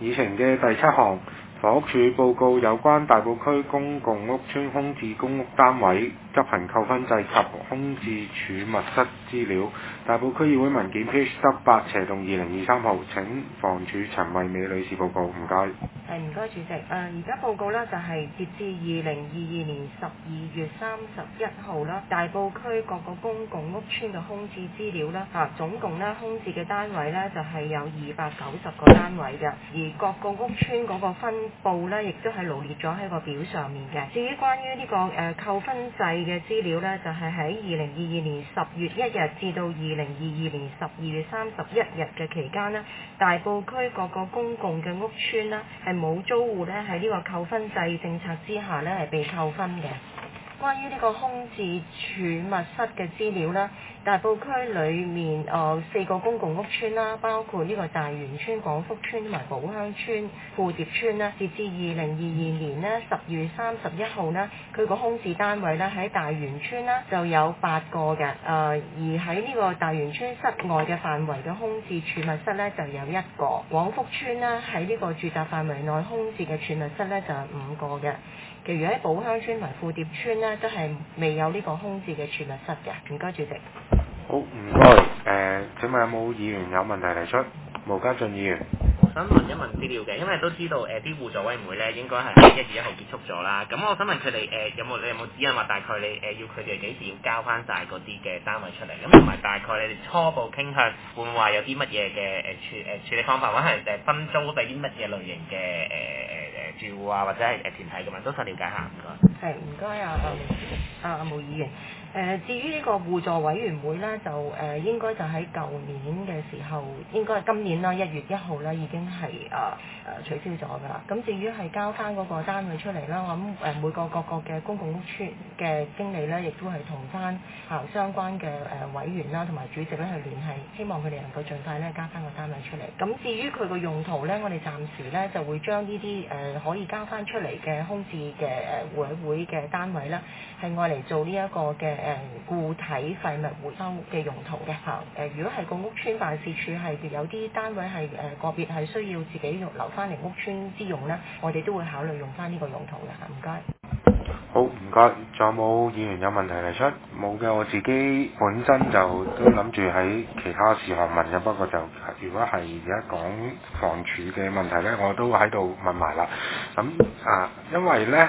議程嘅第7項，房屋署報告有關大埔區公共屋邨空置公屋單位執行扣分制及空置儲物室資料。大埔區議會文件 PH-8/2023 號，請房署陳惠美女士報告，唔該。 唔該主席。而家報告呢就係截至2022年12月31號啦，大埔區各個公共屋邨嘅空置資料啦，總共呢空置嘅單位呢就係有290個單位嘅，而各個屋邨嗰個分佈呢，亦都係羅列咗喺個表上面嘅。至於關於呢個扣分制嘅資料呢，就係喺2022年10月1日至到2022年12月31日嘅期間呢，大埔區各個公共嘅屋邨呢，係冇租戶呢喺呢個扣分制政策之下呢係被扣分嘅。關於呢個空置儲物室嘅資料啦，大埔區裡面4個公共屋邨啦，包括呢個大元村、廣福村同埋寶鄉村、富蝶村啦。截至2022年呢10月31號呢，佢個空置單位呢喺大元村啦就有8個嘅，而喺呢個大元村室外嘅範圍嘅空置儲物室呢就有1個。廣福村啦喺呢個住宅範圍內空置嘅儲物室呢就有5個嘅。其餘喺寶鄉村同埋富蝶村呢，都係未有呢個空置嘅儲物室嘅。唔該，主席。 好，唔該。請問有冇議員有問題提出？毛家俊議員。 我想問一問資料嘅，因為都知道啲互助委員會咧應該係喺1月1號結束咗啦。咁我想問佢哋你有冇指引話大概你要佢哋幾時要交翻晒嗰啲嘅單位出嚟？咁同埋大概你哋初步傾向會唔會話有啲乜嘢嘅處理方法，或者係分租俾啲乜嘢類型嘅住戶啊，或者係團體咁樣，都想了解下。唔該。 係，唔該毛議員。至於呢個互助委員會呢，就應該就喺舊年嘅時候，應該係今年啦1月1號呢已經係取消咗㗎啦。咁至於係交翻嗰個單位出嚟啦，我諗每個各個嘅公共屋邨嘅經理呢，亦都係同翻相關嘅委員啦同埋主席呢去聯繫，希望佢哋能夠盡快呢交翻個單位出嚟。咁至於佢個用途呢，我哋暫時呢就會將呢啲可以交翻出嚟嘅空置嘅互委會嘅單位啦，係愛嚟做呢一個嘅固體廢物回收嘅用途嘅如果係個屋邨辦事處係有啲單位係個別係需要自己留翻嚟屋邨之用呢，我哋都會考慮用翻呢個用途嘅。唔該。 好，唔該。仲有冇議員有問題提出？冇嘅，我自己本身就都諗住喺其他事項問嘅，不過就如果係而家講房署嘅問題呢，我都喺度問埋啦。咁因為呢。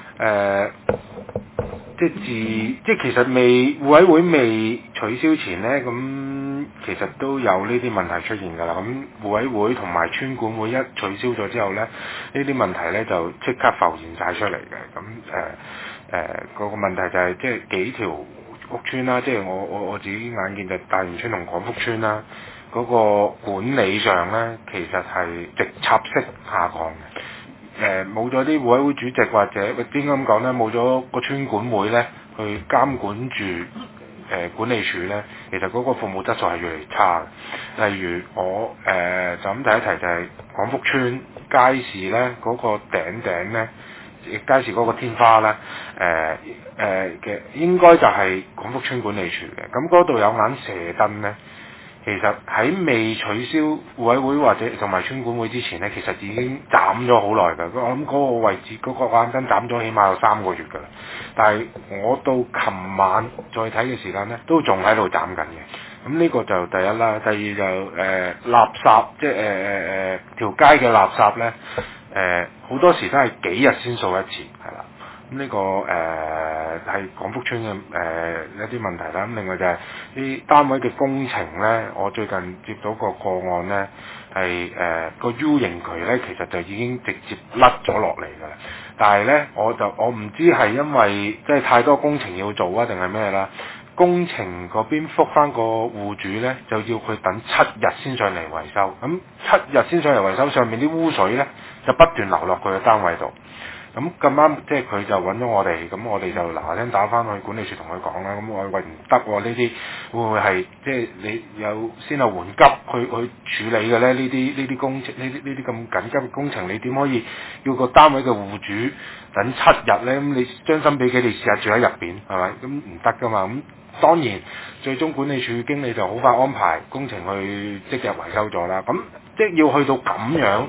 即係其實互委會未取消前呢，咁其實都有呢啲問題出現㗎啦。咁互委會同埋村管會一取消咗之後呢，呢啲問題呢就即刻浮現晒出嚟嘅。咁個問題就係即係幾條屋邨啦，即係我自己眼見就大元村同廣福村啦，嗰個管理上呢，其實係直插式下降嘅。冇咗啲互委會主席或者應該咁講呢，冇咗個村管會呢去監管住管理處呢，其實嗰個服務質素係越嚟越差嘅。例如我就咁提一提就係廣福村街市呢嗰個頂呢，街市嗰個天花呢，嘅應該就係廣福村管理處嘅。咁嗰度有眼射燈呢。其實喺未取消互委會或者同埋村管會之前呢，其實已經斬咗好耐㗎。我諗嗰個位置嗰個眼燈斬咗起碼有3個月㗎啦。但係我到琴晚再睇嘅時間呢，都仲喺度斬緊嘅。咁呢個就第一啦。第二就垃圾，即係條街嘅垃圾呢，好多時都係幾日先掃一次，係啦。咁呢個係廣福村嘅一啲問題啦。咁另外就係啲單位嘅工程呢，我最近接到個案呢，係個 U 型渠呢，其實就已經直接甩咗落嚟㗎啦。但係呢，我唔知係因為即係太多工程要做啊，定係咩啦？工程嗰邊覆翻個戶主呢，就要佢等7日先上嚟維修。咁7日先上嚟維修，上面啲污水呢，就不斷流落佢嘅單位度。咁咁啱，即係佢就揾咗我哋，咁我哋就嗱聲打翻去管理處同佢講啦。咁我喂，唔得喎，呢啲會唔會係即係你有先有緩急去處理嘅咧？呢啲工程，呢啲咁緊急嘅工程，你點可以要個單位嘅戶主等7日咧？咁你將心比己，你試下住喺入邊係咪？咁唔得噶嘛。咁當然最終管理處經理就好快安排工程去即日維修咗啦。咁即係要去到咁樣。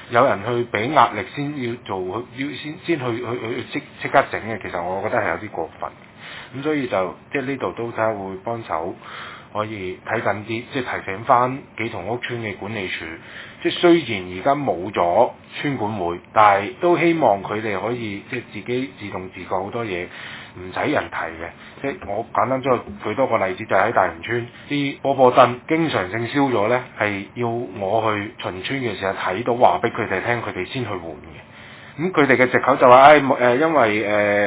有人去俾壓力先要做，要先去即刻整嘅，其實我覺得係有啲過分。咁所以就即係呢度都睇下會幫手，可以睇緊啲，即係提醒翻幾幢屋邨嘅管理處。即係雖然而家冇咗村管會，但係都希望佢哋可以即係自己自動自覺好多嘢，唔使人提嘅。即係我簡單再舉多個例子，就係喺大元村啲波波燈經常性燒咗呢，係要我去巡村嘅時候睇到話俾佢哋聽，佢哋先去換嘅。咁佢哋嘅藉口就話因為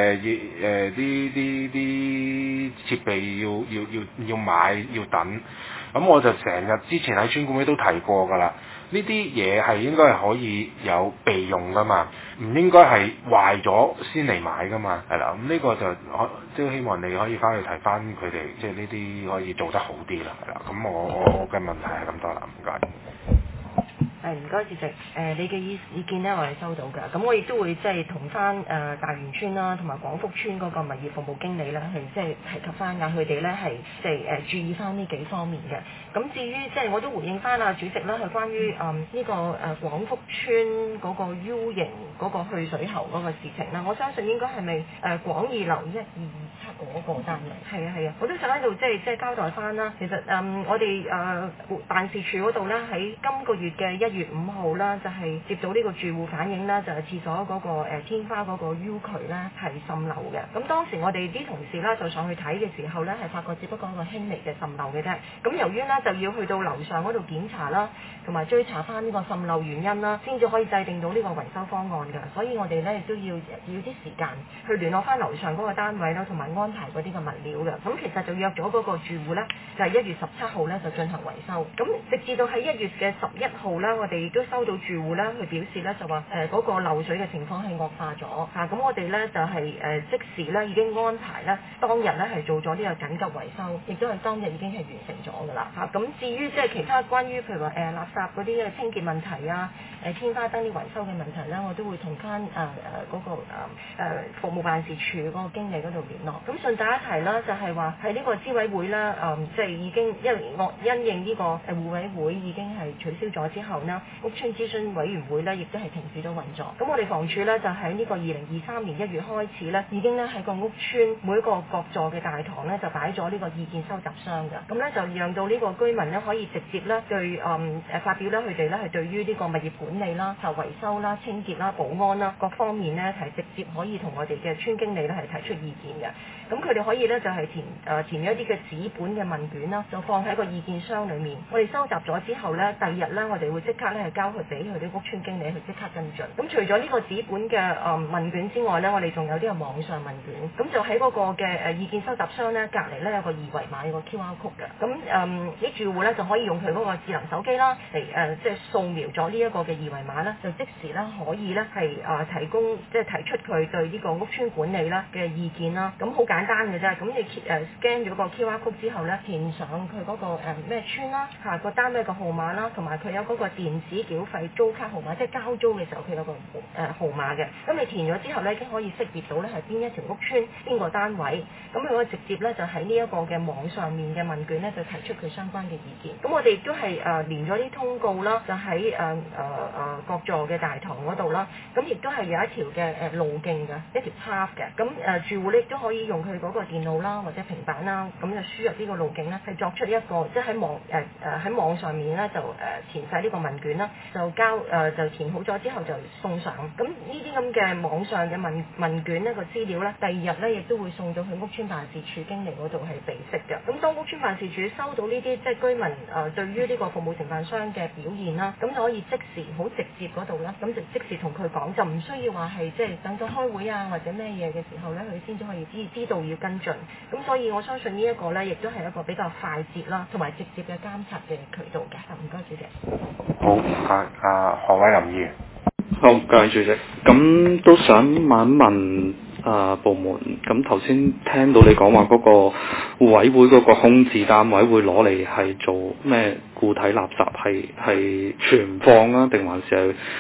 啲設備要買要等，咁我就成日之前喺村管會都提過㗎啦。呢啲嘢係應該係可以有備用㗎嘛，唔應該係壞咗先嚟買㗎嘛，係啦。咁呢個就都希望你可以翻去提翻佢哋，即係呢啲可以做得好啲啦，係啦。咁我嘅問題係咁多啦，唔該。 唔該，主席。你嘅意見呢，我係收到㗎。咁我亦都會即係同翻大元村啦，同埋廣福村嗰個物業服務經理啦，去即係提及翻佢哋咧係即係注意翻呢幾方面嘅。咁至於即係我都回應翻主席啦，係關於呢個廣福村嗰個 U 型嗰個去水喉嗰個事情啦。我相信應該係咪廣義樓1227嗰個單位？係啊，我都想喺度即係交代翻啦。其實我哋辦事處嗰度咧喺今個月嘅1月5號啦，就係接到呢個住戶反映啦，就係廁所嗰個天花嗰個 U 渠咧係滲漏嘅。咁當時我哋啲同事啦就上去睇嘅時候咧，係發覺只不過一個輕微嘅滲漏嘅啫。咁由於咧就要去到樓上嗰度檢查啦，同埋追查翻呢個滲漏原因啦，先至可以制定到呢個維修方案㗎。所以我哋咧亦都要啲時間去聯絡翻樓上嗰個單位啦，同埋安排嗰啲嘅物料㗎。咁其實就約咗嗰個住戶咧，就係1月17號咧就進行維修。咁直至到喺1月嘅11號啦，我哋亦都收到住戶咧去表示咧，就話嗰個漏水嘅情況係惡化咗嚇。咁我哋咧就係即時咧已經安排咧當日咧係做咗呢個緊急維修，亦都係當日已經係完成咗㗎啦嚇。咁至於即係其他關於譬如話垃圾嗰啲嘅清潔問題啊，天花燈啲維修嘅問題咧，我都會同翻嗰個服務辦事處嗰個經理嗰度聯絡。咁順帶一提啦，就係話喺呢個資委會啦，即係已經因應呢個互委會已經係取消咗之後呢，屋邨諮詢委員會咧亦都係停止咗運作。咁我哋房署咧就喺呢個2023年1月開始咧，已經咧喺個屋邨每一個各座嘅大堂咧就擺咗呢個意見收集箱嘅。咁咧就讓到呢個居民咧可以直接咧對發表咧佢哋咧係對於呢個物業管理啦、維修啦、清潔啦、保安啦各方面咧係直接可以同我哋嘅村經理咧係提出意見嘅。咁佢哋可以咧就係填咗一啲嘅紙本嘅問卷啦，就放喺個意見箱裏面。我哋收集咗之後咧，第二日咧我哋會即刻咧係交佢俾佢啲屋邨經理去即刻跟進。咁除咗呢個紙本嘅問卷之外咧，我哋仲有啲個網上問卷。咁就喺嗰個嘅意見收集箱咧隔離咧有個二維碼有個 QR code 嘅。咁啲住戶咧就可以用佢嗰個智能手機啦嚟即係掃描咗呢一個嘅二維碼咧，就即時咧可以咧係提供即係提出佢對呢個屋邨管理啦嘅意見啦。咁好簡單嘅啫。咁你scan 咗個 QR code 之後咧，填上佢嗰個咩村啦個單位個號碼啦，同埋佢有嗰個電子繳費租卡號碼，即係交租嘅時候佢有個號碼嘅。咁你填咗之後咧，已經可以識別到咧係邊一條屋邨邊個單位。咁佢可以直接咧就喺呢一個嘅網上面嘅問卷咧就提出佢相關嘅意見。咁我哋亦都係連咗啲通告啦，就喺各座嘅大堂嗰度啦。咁亦都係有一條嘅路徑嘅一條 path 嘅。咁住戶咧亦都可以用佢嗰個電腦啦或者平板啦，咁就輸入呢個路徑咧，係作出一個即係喺網上面咧就填晒呢個問卷啦，就就填好咗之後就送上。咁呢啲咁嘅網上嘅問卷呢個資料咧，第二日咧亦都會送到去屋邨辦事處經理嗰度係備悉嘅。咁當屋邨辦事處收到呢啲即係居民對於呢個服務承辦商嘅表現啦，咁就可以即時好直接嗰度啦，咁就即時同佢講，就唔需要話係即係等咗開會啊或者咩嘢嘅時候咧，佢先至可以知道要跟進。咁所以我相信呢一個咧，亦都係一個比較快捷啦，同埋直接嘅監察嘅渠道嘅。唔該，主席。 好，何偉林議員。 好，各位主席。咁都想問一問部門，咁頭先聽到你講話嗰個互委會嗰個空置單位會攞嚟係做咩固體垃圾，係存放啊，定還是係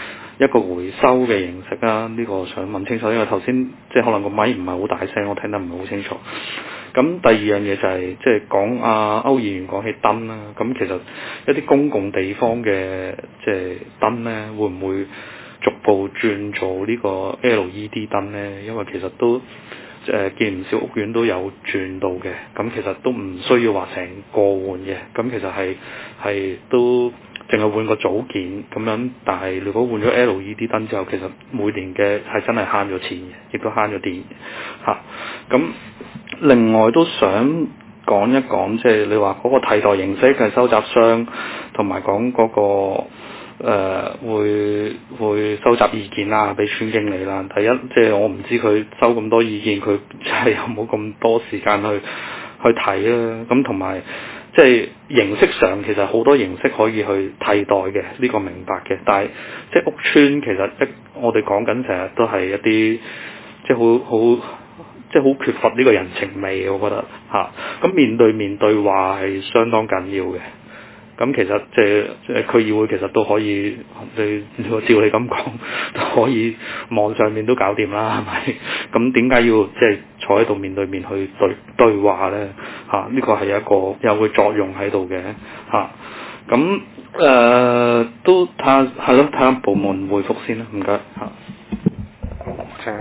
一個回收嘅形式啊？呢個想問清楚，因為頭先即係可能個咪唔係好大聲，我聽得唔係好清楚。咁第二樣嘢就係即係講歐議員講起燈啦。咁其實一啲公共地方嘅即係燈咧，會唔會逐步轉做呢個 LED 燈咧？因為其實都見唔少屋苑都有轉到嘅。咁其實都唔需要話成個換嘅。咁其實係都淨係換個組件咁樣。但係如果換咗 LED 燈之後，其實每年嘅係真係慳咗錢嘅，亦都慳咗電嚇。咁另外都想講一講，即係你話嗰個替代形式嘅收集箱，同埋講嗰個會收集意見啦，俾村經理啦。第一，即係我唔知佢收咁多意見，佢真係有冇咁多時間去睇啦。咁同埋即係形式上，其實好多形式可以去替代嘅，呢個明白嘅。但係即係屋邨其實我哋講緊成日都係一啲即係好缺乏呢個人情味，我覺得嚇。咁面對面對話係相當緊要嘅。咁其實即係區議會其實都可以，如果照你咁講，都可以網上面都搞掂啦，係咪？咁點解要即係坐喺度面對面去對話咧？嚇，呢個係有個作用喺度嘅嚇。咁都睇下係咯，睇下部門回覆先啦，唔該嚇。 請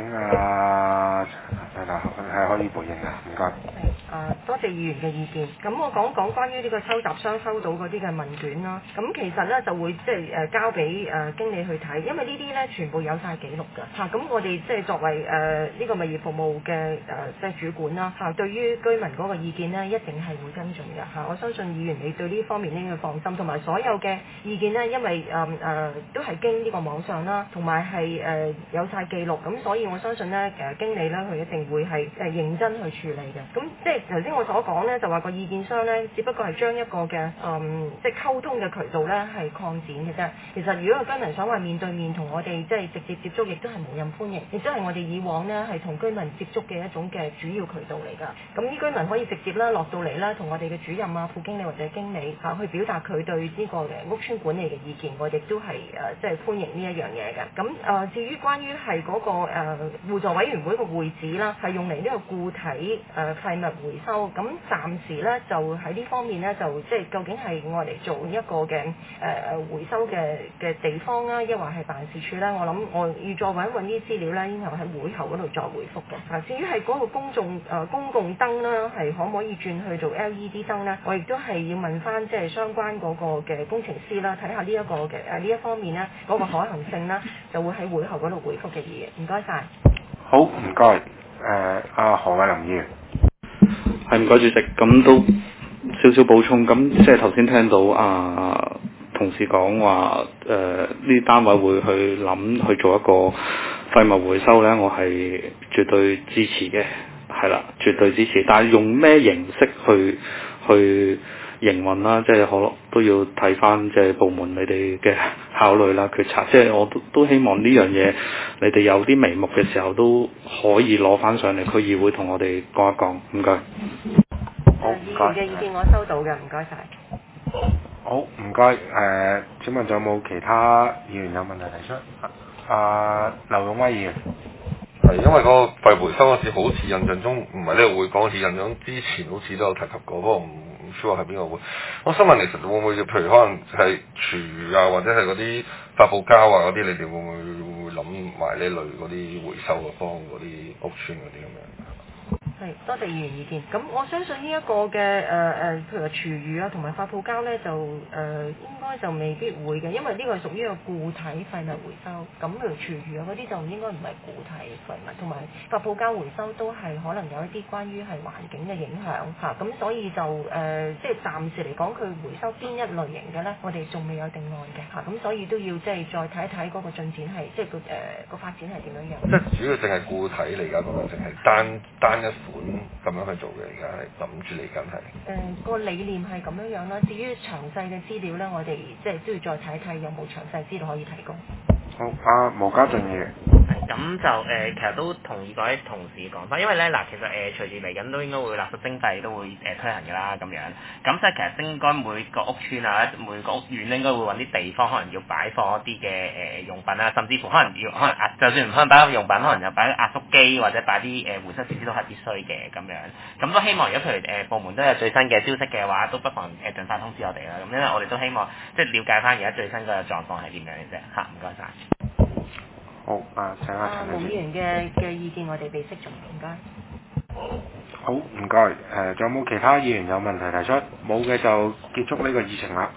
係可以回應嘅，唔該。 多謝議員嘅意見。咁我講關於呢個收集箱收到嗰啲嘅問卷啦。咁其實咧就會即係交俾經理去睇，因為呢啲咧全部有晒記錄㗎嚇。咁我哋即係作為呢個物業服務嘅即係主管啦嚇，對於居民嗰個意見咧一定係會跟進嘅嚇。我相信議員你對呢方面應該放心，同埋所有嘅意見咧，因為都係經呢個網上啦，同埋係有晒記錄，咁所以我相信咧經理咧佢一定會係認真去處理嘅。咁即係頭先我所講咧，就話個意見箱咧，只不過係將一個嘅即係溝通嘅渠道咧係擴展嘅啫。其實如果個居民想話面對面同我哋即係直接接觸，亦都係無任歡迎，亦都係我哋以往咧係同居民接觸嘅一種嘅主要渠道嚟㗎。咁啲居民可以直接啦落到嚟啦，同我哋嘅主任啊、副經理或者經理去表達佢對呢個嘅屋邨管理嘅意見，我哋都係即係歡迎呢一樣嘢嘅。咁至於關於係嗰個互助委員會個會址啦，係用嚟呢個固體廢物回收。咁暫時咧就喺呢方面咧就即係究竟係愛嚟做一個嘅回收嘅地方啦，抑或係辦事處咧？我諗我要再揾啲資料咧，然後喺會後嗰度再回覆嘅。至於係嗰個公共燈啦，係可唔可以轉去做 LED 燈咧？我亦都係要問翻即係相關嗰個嘅工程師啦，睇下呢一個嘅呢一方面咧嗰個可行性啦，就會喺會後嗰度回覆嘅議員。唔該晒。 好，唔該。阿何偉林議員。 係，唔該主席，咁都少少補充。咁即係頭先聽到同事講話呢啲單位會去諗去做一個廢物回收呢，我係絕對支持嘅，係啦，絕對支持。但係用咩形式去營運啦，即係可能都要睇翻即係部門你哋嘅考慮啦、決策。即係我都希望呢樣嘢，你哋有啲眉目嘅時候都可以攞翻上嚟區議會同我哋講一講。唔該。 好， 議員嘅意見我收到嘅，唔該晒。 好，唔該。請問仲有冇其他議員有問題提出？劉勇威議員。 係因為嗰個廢回收嗰時，好似印象中唔係呢個會講，好似印象中之前好似都有提及過，不過唔 sure 係邊個會。我想問其實會唔會譬如可能係廚餘啊，或者係嗰啲發泡膠啊嗰啲，你哋會唔會諗埋呢類嗰啲回收嘅幫嗰啲屋邨嗰啲咁樣？ 係，多謝議員意見。咁我相信呢一個嘅譬如話廚餘啊同埋發泡膠咧，就應該就未必會嘅，因為呢個係屬於一個固體廢物回收。咁譬如廚餘啊嗰啲就應該唔係固體廢物，同埋發泡膠回收都係可能有一啲關於係環境嘅影響嚇。咁所以就即係暫時嚟講，佢回收邊一類型嘅咧，我哋仲未有定案嘅嚇。咁所以都要即係再睇一睇嗰個進展係，即係個發展係點樣樣。 即係主要淨係固體嚟㗎，咁樣淨係單一款咁樣去做嘅，而家係諗住嚟緊係。 個理念係咁樣樣啦。至於詳細嘅資料咧，我哋即係都要再睇睇有冇詳細資料可以提供。 好，毛家俊議員。 咁就其實都同意嗰啲同事嘅講法，因為咧嗱，其實隨住嚟緊都應該會垃圾徵費都會推行㗎啦，咁樣。咁所以其實應該每個屋邨啊，每個屋苑應該會揾啲地方，可能要擺放一啲嘅用品啊，甚至乎可能就算唔可能擺用品，可能又擺壓縮機或者擺啲回收設施都係必須嘅咁樣。咁都希望如果譬如部門都有最新嘅消息嘅話，都不妨盡快通知我哋啦。咁因為我哋都希望即係了解翻而家最新嘅狀況係點樣嘅啫。嚇，唔該晒。 好，請阿陳毛議員嘅意見我哋備悉咗，唔該。 好，唔該。仲有冇其他議員有問題提出？冇嘅就結束呢個議程啦。